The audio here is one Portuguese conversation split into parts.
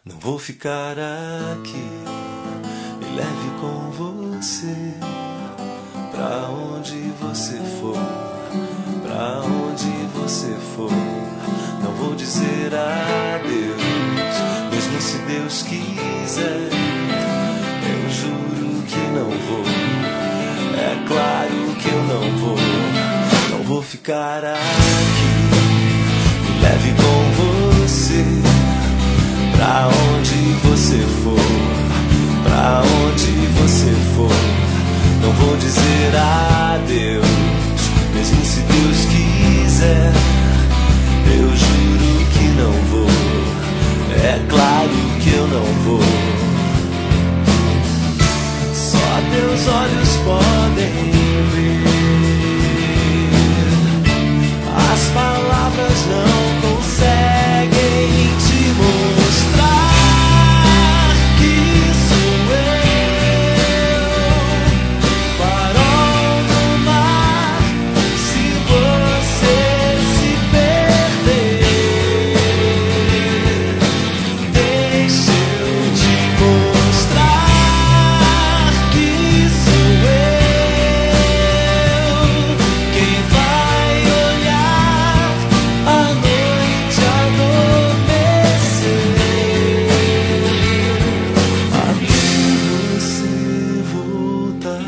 Não vou ficar aqui, me leve com você, pra onde você for, pra onde você for. Não vou dizer adeus, mesmo se Deus quiser. Eu juro que não vou, é claro que eu não vou. Não vou ficar aqui, me leve com você, pra onde você for, pra onde você for. Não vou dizer adeus, mesmo se Deus quiser. Eu juro que não vou, é claro que eu não vou. Só teus olhos podem ver, as palavras não conseguem te mostrar que sou eu, farol do mar. Se você se perder, deixa eu te mostrar que sou eu quem vai olhar a noite adormecer, até você voltar.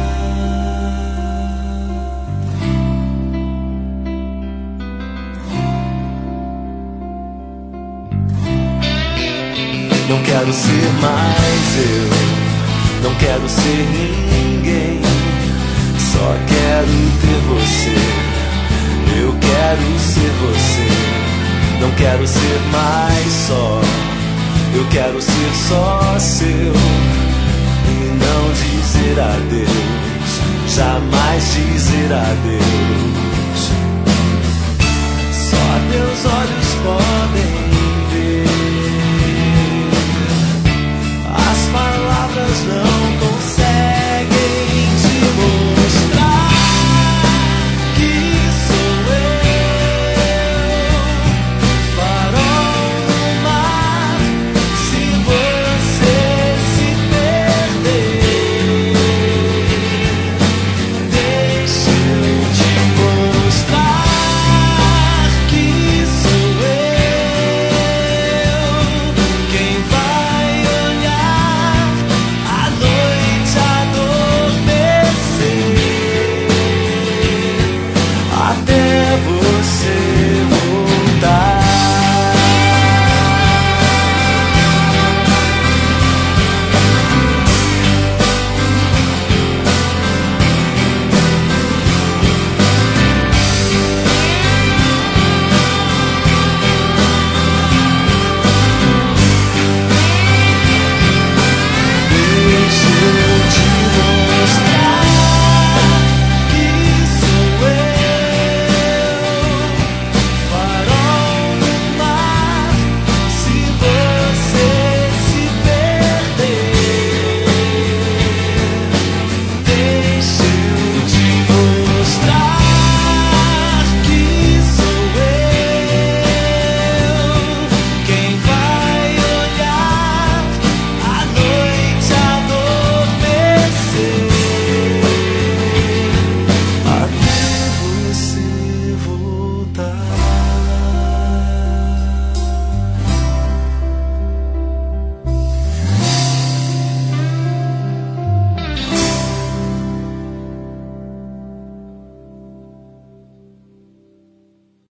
Não quero ser mais eu, não quero ser ninguém, só quero ter você. Eu quero ser você, não quero ser mais só, eu quero ser só seu. E não dizer adeus, jamais dizer adeus. Só teus olhos podem